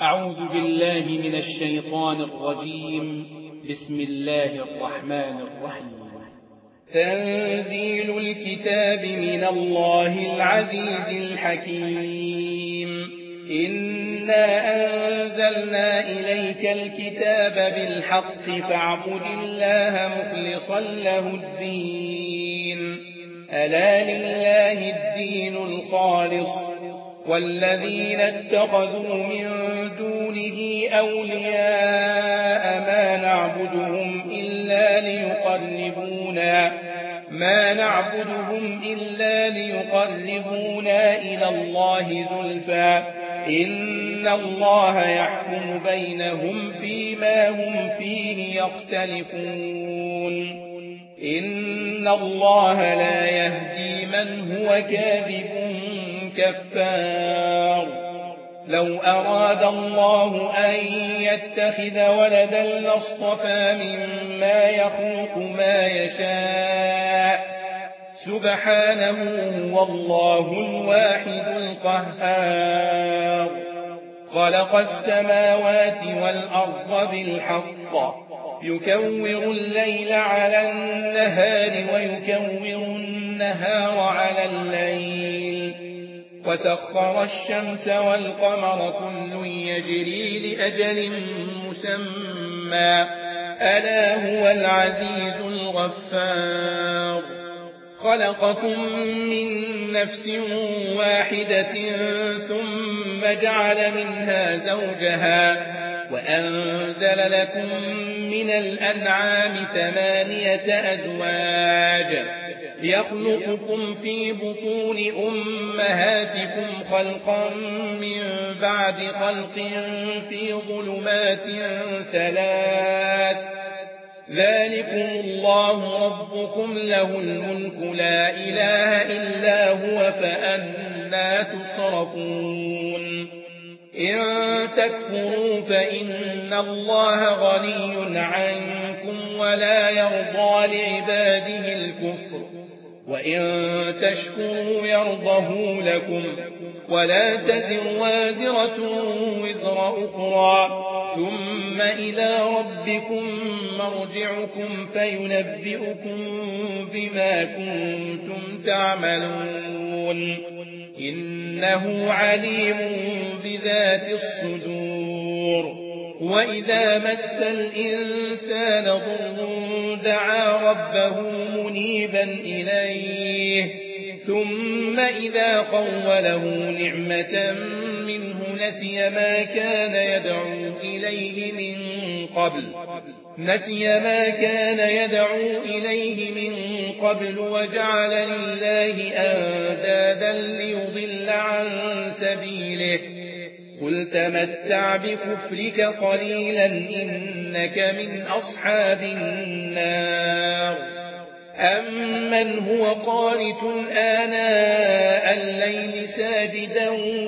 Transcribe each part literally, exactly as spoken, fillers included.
أعوذ بالله من الشيطان الرجيم. بسم الله الرحمن الرحيم. تنزيل الكتاب من الله العزيز الحكيم. إنا أنزلنا إليك الكتاب بالحق فاعبد الله مخلصا له الدين. ألا لله الدين الخالص، والذين اتخذوا من دونه أولياء ما نعبدهم إلا ليقربونا ما نعبدهم إلا ليقربونا إلى الله زلفى إن الله يحكم بينهم فيما هم فيه يختلفون. إن الله لا يهدي من هو كاذب كفار. لو أراد الله أن يتخذ ولدا لاصطفى مما يخلق ما يشاء، سبحانه والله الواحد القهار. خلق السماوات والأرض بالحق، يكور الليل على النهار ويكور النهار على الليل، وسخر الشمس والقمر كل يجري لأجل مسمى، ألا هو العزيز الغفار. خلقكم من نفس واحدة ثم جعل منها زوجها وأنزل لكم من الأنعام ثمانية أزواج يخلقكم في بطون أمهاتكم خلقا من بعد خلق في ظلمات ثلاث، ذلكم الله ربكم له الملك لا إله إلا هو فأنى تصرفون. إن تكفروا فإن الله غني عنكم ولا يرضى لعباده الكفر، وإن تشكروا يرضه لكم، ولا تزر وازرة وزر أخرى، ثم إلى ربكم مرجعكم فينبئكم بما كنتم تعملون. إنه عليم بذات الصدور. وإذا مس الإنسان ضر دعا ربه منيبا إليه، ثم إذا قوله نعمة منه نسي ما كان يدعو إليه من قبل نسي ما كان يدعو إليه من قبل وجعل لله أندادا ليضل عن سبيله. قل تمتع بكفرك قليلا إنك من أصحاب النار. أمن هو قانت آناء الليل ساجدا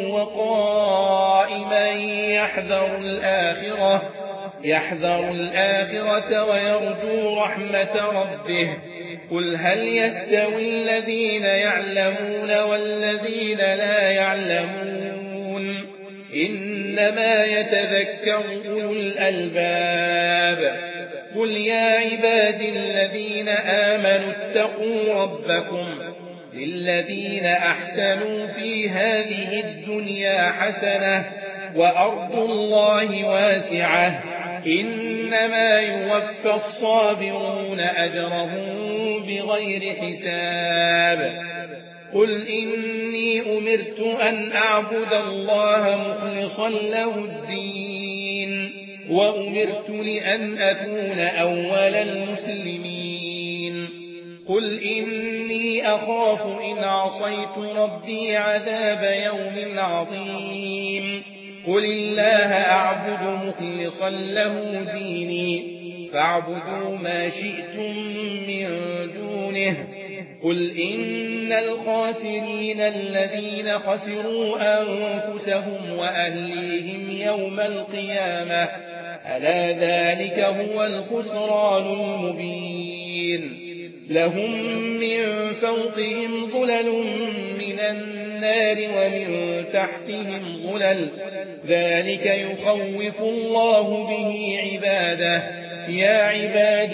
وقائما يحذر الآخرة يحذر الآخرة ويرجو رحمة ربه. قل هل يستوي الذين يعلمون والذين لا يعلمون؟ إنما يتذكر أولو الألباب. قل يا عبادي الذين آمنوا اتقوا ربكم للذين أحسنوا في هذه الدنيا حسنة وأرض الله واسعة، إنما يوفى الصابرون أجرهم بغير حساب. قل إني أمرت أن أعبد الله مخلصا له الدين، وأمرت لأن أكون أول المسلمين. قل إني أخاف إن عصيت ربي عذاب يوم عظيم. قل الله أعبد مخلصا له ديني، فاعبدوا ما شئتم من دونه. قل إن الخاسرين الذين خسروا أنفسهم وأهليهم يوم القيامة، ألا ذلك هو الخسران المبين. لهم من فوقهم ظلل من النار ومن تحتهم ظلل ذلك يخوف الله به عباده يا عباد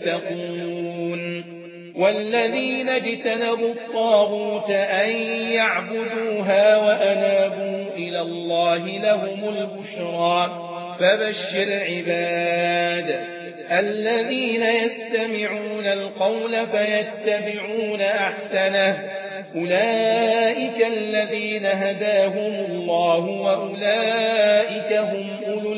فاتقون والذين اجتنبوا الطاغوت أن يعبدوها وأنابوا إلى الله لهم البشرى فبشر عباد الذين يستمعون القول فيتبعون أحسنه أولئك الذين هداهم الله وأولئك هم أولو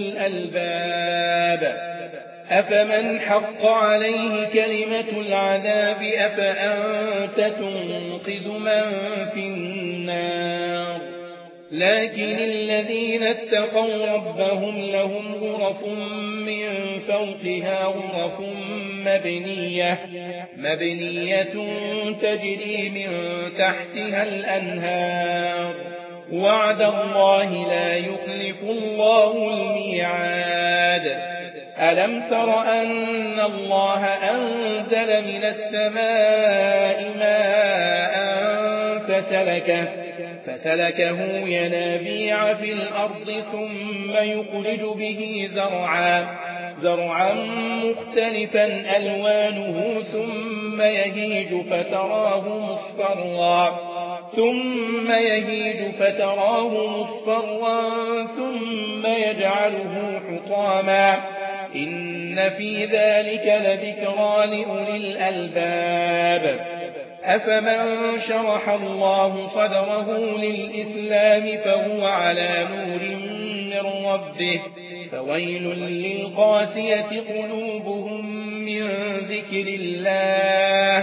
الألباب أفمن حق عليه كلمة العذاب أفأنت تنقذ من في النار لكن الذين اتقوا ربهم لهم غرف من فوقها غرف مبنية, مبنية تجري من تحتها الأنهار وعد الله لا يخلف الله الميعاد ألم تر أن الله أنزل من السماء ماء فسلكه فسلكه ينابيع في الأرض ثم يخرج به زرعا زرعا مختلفا ألوانه ثم يهيج فتراه مصفرا ثم يهيج فتراه مصفرا ثم يجعله حطاما إن في ذلك لذكرى لأولي الألباب أفمن شرح الله صدره للإسلام فهو على نور من ربه فويل للقاسية قلوبهم من ذكر الله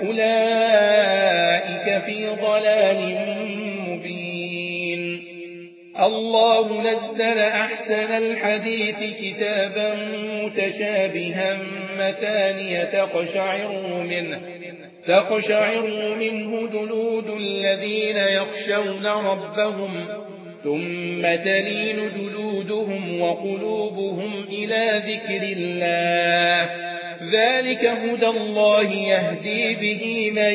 أولئك في ضلال مبين الله نزل أحسن الحديث كتابا متشابها مثانية تقشعر منه تقشعر منه جلود الذين يخشون ربهم ثم تلين جلودهم وقلوبهم إلى ذكر الله ذلك هدى الله يهدي به من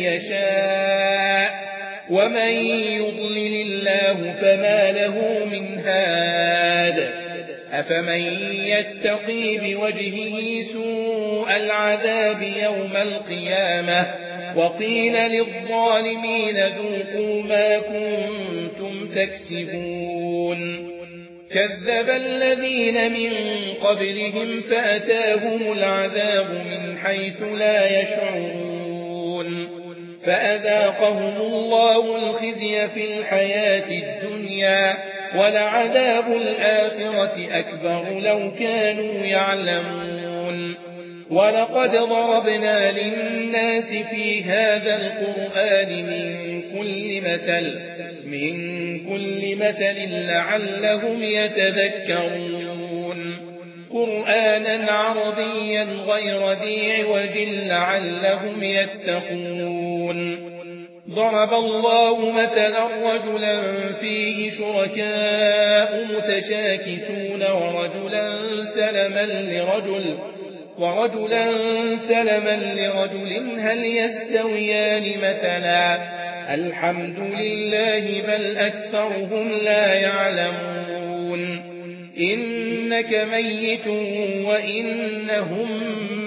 يشاء ومن يضلل الله فما له من هاد أفمن يتقي بوجهه سوء العذاب يوم القيامة وقيل للظالمين ذوقوا ما كنتم تكسبون كذب الذين من قبلهم فأتاهم العذاب من حيث لا يشعرون فأذاقهم الله الخزي في الحياة الدنيا ولعذاب الآخرة أكبر لو كانوا يعلمون ولقد ضربنا للناس في هذا القرآن من كل مثل من كل مثل لعلهم يتذكرون قرآنا عربيا غير ذي عوج لعلهم يتقون ضرب الله مثلا رجلا فيه شركاء متشاكسون ورجلا سلما لرجل ورجلا سلما لرجل هل يستويان مثلا الحمد لله بل أكثرهم لا يعلمون إنك ميت وإنهم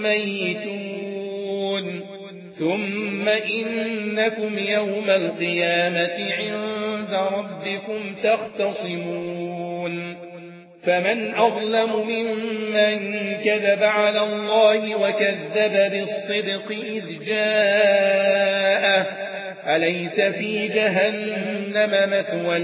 ميتون ثم إنكم يوم القيامة عند ربكم تختصمون فمن أظلم ممن كذب على الله وكذب بالصدق إذ جاءه أليس في جهنم مثوى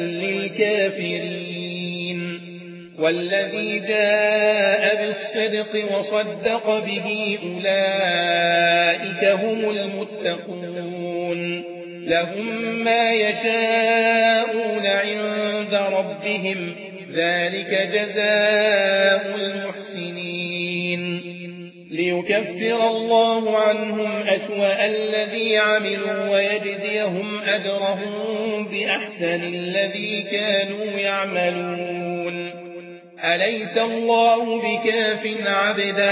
للكافرين والذي جاء بالصدق وصدق به أولئك هم المتقون لهم ما يشاءون عند ربهم ذلك جزاء المحسنين ليكفر الله عنهم أسوأ الذي عملوا ويجزيهم أجرهم بأحسن الذي كانوا يعملون أليس الله بكاف عبده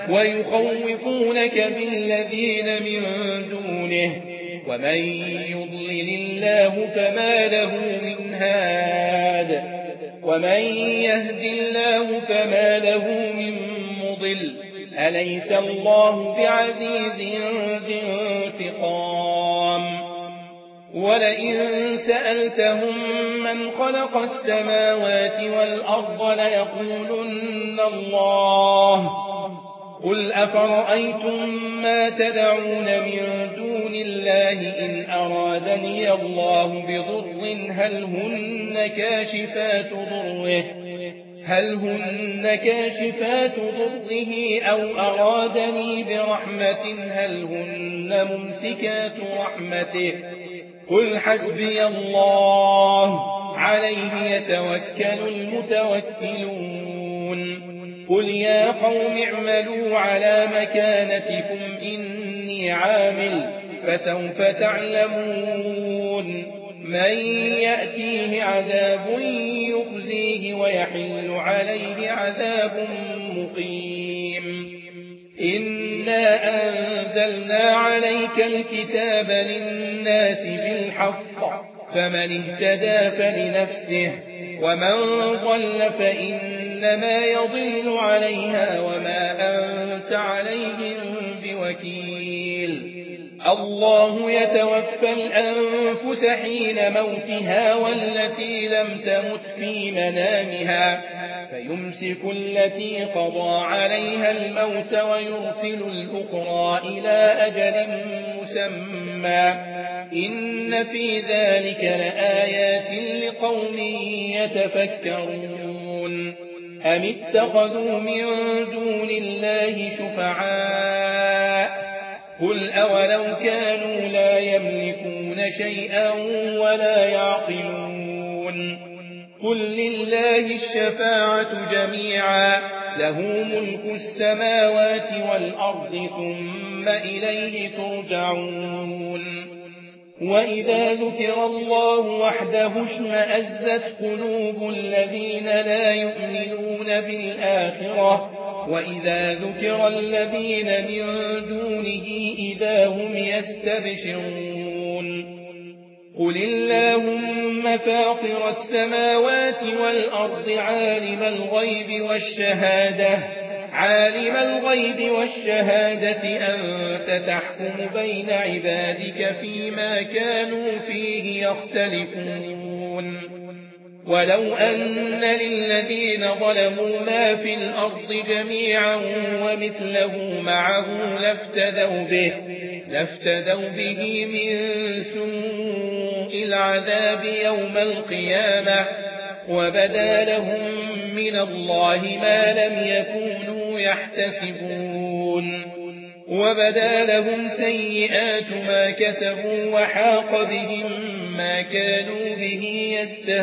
ويخوفونك بالذين من دونه ومن يضلل الله فما له من هاد ومن يهد الله فما له من مضل أليس الله بعزيز ذي انتقام ولئن سألتهم من خلق السماوات والأرض ليقولن الله قل أفرأيتم ما تدعون من دون الله إن أرادني الله بضر هل هن كاشفات ضره هل هن كاشفات ضره أو أرادني برحمة هل هن ممسكات رحمته قل حسبي الله عليه يتوكل المتوكلون قل يا قوم اعملوا على مكانتكم إني عامل فسوف تعلمون من يأتيه عذاب يخزيه ويحل عليه عذاب مقيم إنا أنزلنا عليك الكتاب للناس بالحق فمن اهتدى فلنفسه ومن ضل فإنما يضل عليها وما أنت عليهم بوكيل الله يتوفى الأنفس حين موتها والتي لم تمت في منامها فيمسك التي قضى عليها الموت ويرسل الأخرى إلى أجل مسمى إن في ذلك لآيات لقوم يتفكرون أم اتخذوا من دون الله شفعاء قل أولو كانوا لا يملكون شيئا ولا يعقلون قل لله الشفاعة جميعا له ملك السماوات والأرض ثم إليه ترجعون وإذا ذكر الله وحده اشمأزت قلوب الذين لا يؤمنون بالآخرة وإذا ذكر الذين من دونه إذا هم يستبشرون قل اللهم فاطر السماوات والأرض عالم الغيب والشهادة عالم الغيب والشهادة أنت تحكم بين عبادك فيما كانوا فيه يختلفون ولو أن للذين ظلموا ما في الأرض جميعا ومثله معه لافتدوا به لافتدوا به من سوء العذاب يوم القيامة وبدا لهم من الله ما لم يكونوا يحتسبون وبدا لهم سيئات ما كسبوا وحاق بهم ما كانوا به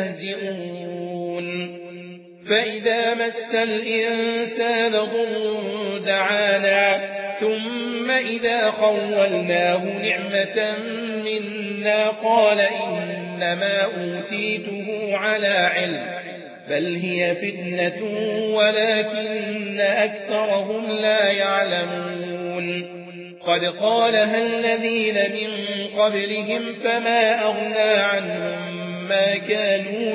يستهزئون فإذا مس الإنسان ضر دعانا ثم إذا خولناه نعمة منا قال إنما أوتيته على علم بل هي فتنة ولكن أكثرهم لا يعلمون قد قالها الذين من قبلهم فما أغنى عنهم ما كانوا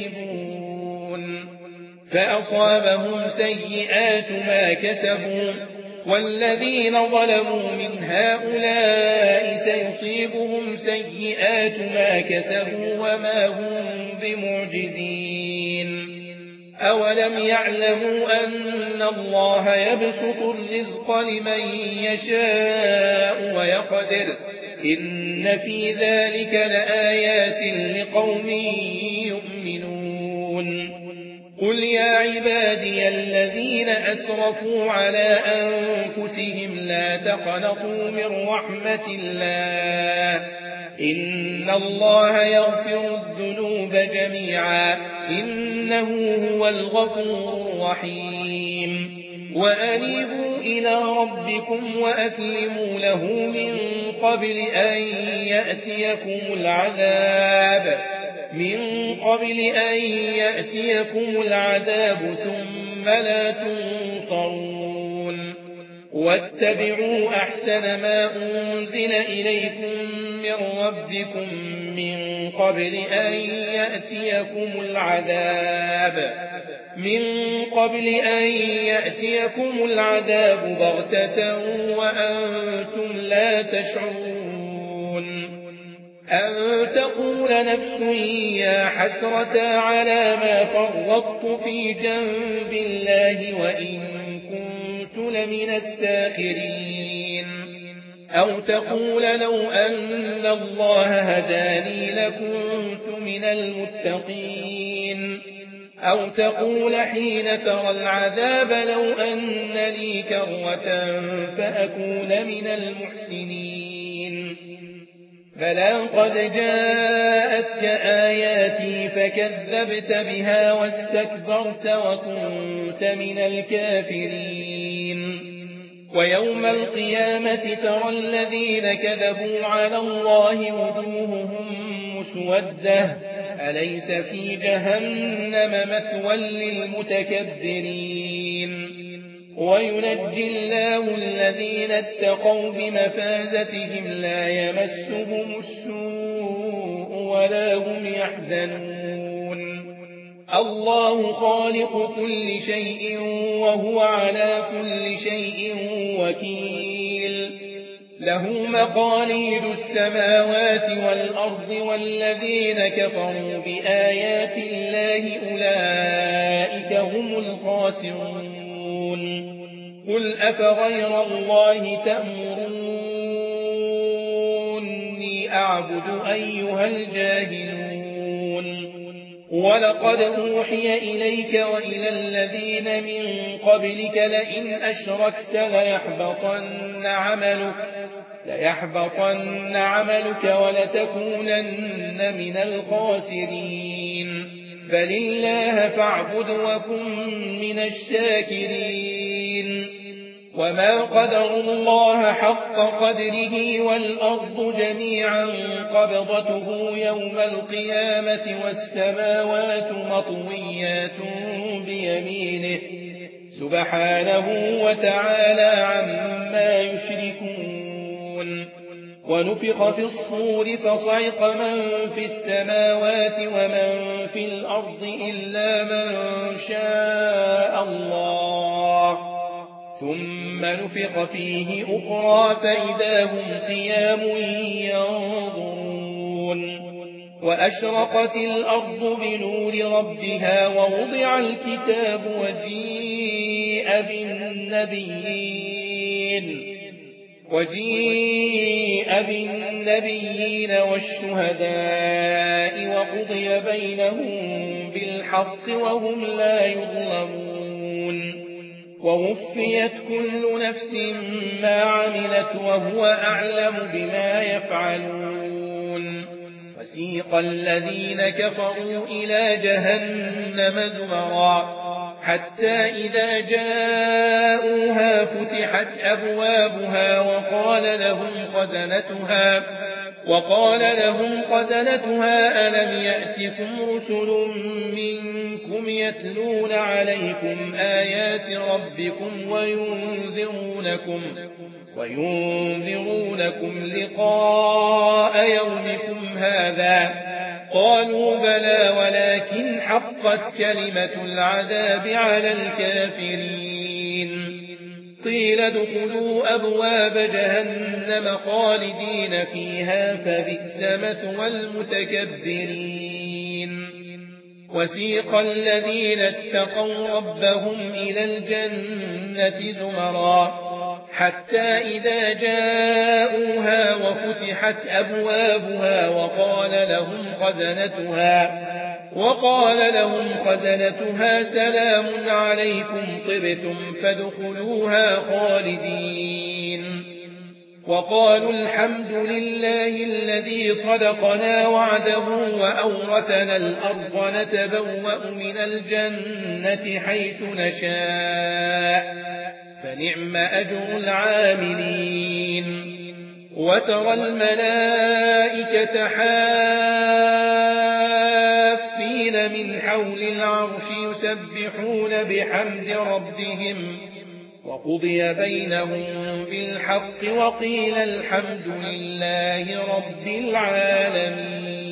يكسبون فأصابهم سيئات ما كسبوا والذين ظلموا من هؤلاء سيصيبهم سيئات ما كسبوا وما هم بمعجزين أولم يعلموا أن الله يبسط الرزق لمن يشاء ويقدر إن في ذلك لآيات لقوم يؤمنون قل يا عبادي الذين أسرفوا على أنفسهم لا تقنطوا من رحمة الله إن الله يغفر الذنوب جميعا إنه هو الغفور الرحيم وأنيبوا إلى ربكم وأسلموا له من قبل أن يأتيكم العذاب من قبل أن يأتيكم العذاب ثم لا تنصرون واتبعوا أحسن ما أنزل إليكم من ربكم من قبل أن يأتيكم العذاب من قبل أن يأتيكم العذاب بغتة وأنتم لا تشعرون أن تقول نفس يا حسرة على ما فرطت في جنب الله وإن كنت لمن الساخرين أو تقول لو أن الله هداني لكنت من المتقين أو تقول حين ترى العذاب لو أن لي كرة فأكون من المحسنين بلى قد جاءتك آياتي فكذبت بها واستكبرت وكنت من الكافرين ويوم القيامة ترى الذين كذبوا على الله وجوههم مسودة أليس في جهنم مثوى للمتكبرين وينجي الله الذين اتقوا بمفازتهم لا يمسهم السوء ولا هم يحزنون الله خالق كل شيء وهو على كل شيء وكيل له مقاليد السماوات والأرض والذين كفروا بآيات الله أولئك هم الخاسرون قل أفغير الله تأمروني أعبد أيها الجاهلون ولقد أوحي إليك وإلى الذين من قبلك لئن أشركت ليحبطن عملك ليحبطن عملك ولتكونن من الخاسرين بل الله فاعبد وكن من الشاكرين وما قدروا الله حق قدره والأرض جميعا قبضته يوم القيامة والسماوات مطويات بيمينه سبحانه وتعالى عما يشركون ونفخ في الصور فصعق من في السماوات ومن في الأرض إلا من شاء الله ثم نفخ فيه أخرى فإذا هم قيام ينظرون وأشرقت الأرض بنور ربها ووضع الكتاب وجيء بالنبيين وجيء بالنبيين والشهداء وقضي بينهم بالحق وهم لا يظلمون ووفيت كل نفس ما عملت وهو أعلم بما يفعلون وسيق الذين كفروا إلى جهنم زمرا حتى إذا جاءوها فتحت أبوابها وقال لهم خزنتها وقال لهم خزنتها ألم يأتكم رسل منكم يتلون عليكم آيات ربكم وينذرونكم وينذرونكم لقاء يومكم هذا قالوا بلى ولكن حقت كلمة العذاب على الكافرين قيل ادخلوا أبواب جهنم خالدين فيها فبئس مثوى المتكبرين وسيق الذين اتقوا ربهم إلى الجنة زمرا حتى إذا جاءوها وفتحت أبوابها وقال لهم خزنتها وقال لهم خزنتها سلام عليكم طبتم فادخلوها خالدين وقالوا الحمد لله الذي صدقنا وعده وأورثنا الأرض نتبوأ من الجنة حيث نشاء فنعم أجر العاملين وترى الملائكة حافين من حول العرش يسبحون بحمد ربهم وقضي بينهم بالحق وقيل الحمد لله رب العالمين.